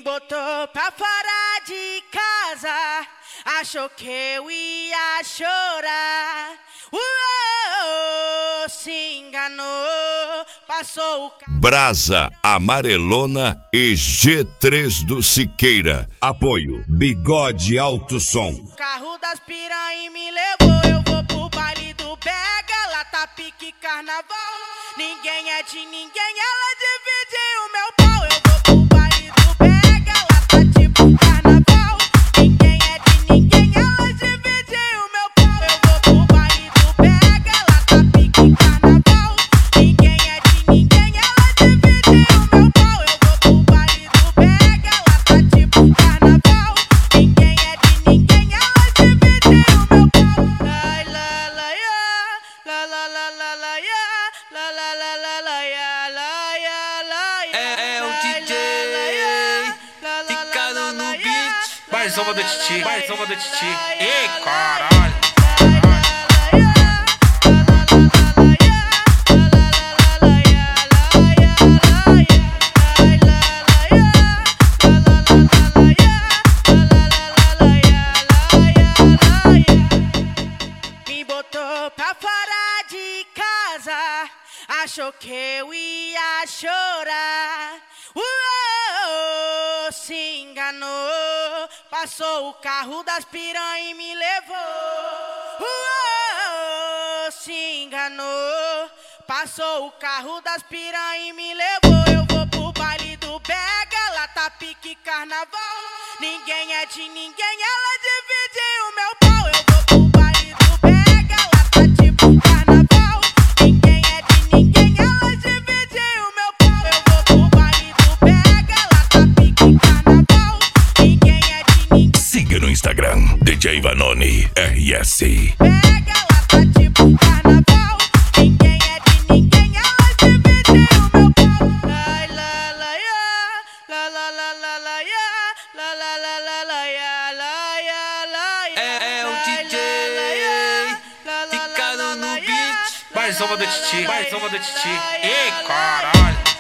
Me botou pra fora de casa, achou que eu ia chorar. Se enganou, passou o carro. Brasa Amarelona e G3 do Siqueira. Apoio Bigode Alto Som. O carro das piranha me levou, eu vou pro baile do Bega, lá tá pique carnaval. Ninguém é de ninguém, ela dividiu o meu pau. Eu vou pro baile do Bega, lá tá tipo carnaval. Ninguém é de ninguém, ela dividiu o meu pau. Eu vou pro baile do Bega, lá tá pique carnaval. Ninguém é de ninguém, ela dividiu o meu pau. Eu vou pro baile do Bega, lá tá tipo carnaval. Ninguém é de ninguém, ela dividiu o meu pau. Ai, la la ya, la la la la la ya, la la la la la ya, la ya la ya. É o DJ Ficado no beat. Mais uma do Titi, mais uma do Titi. Ei, caralho. Me botou pra fora de casa, achou que eu ia chorar. Se enganou, passou o carro das piranha e me levou. Se enganou, passou o carro das piranha e me levou. Eu vou pro baile do Bega, lá tá pique carnaval. Ninguém é de ninguém, ela dividiu o meu pau. Eu vou pro baile do Bega, lá tá tipo carnaval. Ninguém é de ninguém, ela dividiu o meu pau. Eu vou pro baile do Bega, lá tá pique carnaval. Ninguém é de ninguém. Siga no Instagram, DJ Vanoni RS. Bega, lá tá tipo carnaval. Ninguém é de ninguém, ela dividiu o meu pau. Ai, la la ya, la la la la la ya, la la la la la ya, la ya la ya. É o DJ Ficado no beat. Mais uma do Titi, mais uma do Titi. Ei, caralho.